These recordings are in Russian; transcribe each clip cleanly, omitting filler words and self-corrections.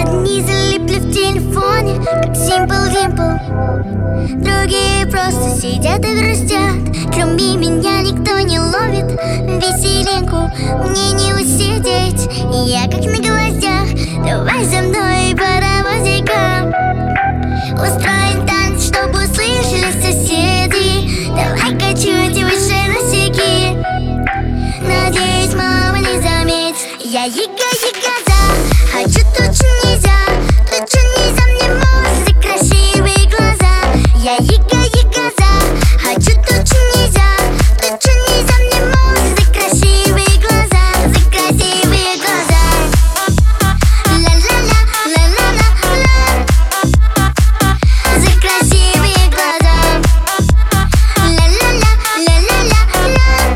Одни залипли в телефоне, как Simple Dimple. Другие просто сидят и грустят. Кроме меня никто не ловит веселинку. Мне не усидеть, я как на гвоздях. Давай за мной паровозиком устроим танец, чтобы услышали соседи. Давай-ка чуть выше носики. Надеюсь, мама не заметит. Я яга-ягоза, хочу точно нельзя. Точно нельзя, мне мозг за красивые глаза. Я яга-ягоза, хочу точно нельзя. Точно нельзя, мне мозг за красивые глаза. За красивые глаза. Ла-ла-ла, ла-ла-ла-ла. За красивые глаза. Ла-ла-ла, ла-ла-ла-ла.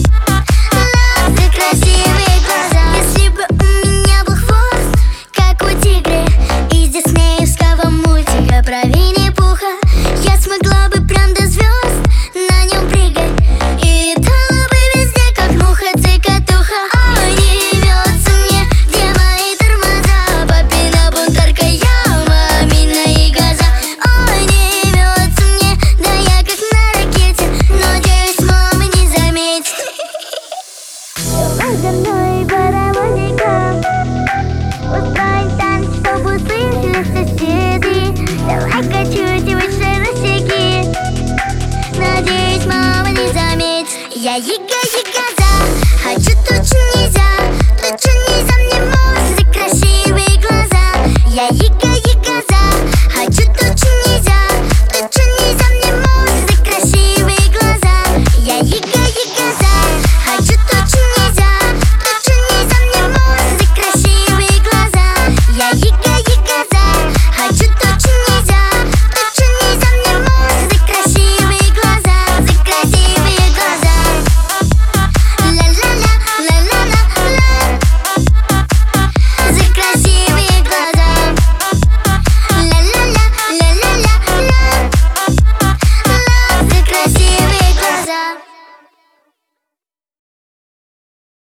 За красивые глаза. Если бы у меня был хвост, как у тигра из диснеевского мультика про Винни-Пуха, я смогла бы прям до звезд на нем прыгать и летала бы везде, как муха-цикатуха. Ой, не рвется мне, где мои тормоза? Папина бунтарка, я мамина ягоза. Ой, не рвется мне, да я как на ракете. Надеюсь, мама не заметит. Давай за мной паровозиком устроим танец, чтобы услышали соседи. Давай-ка чуть выше носики. Надеюсь, мама не заметит. Я яга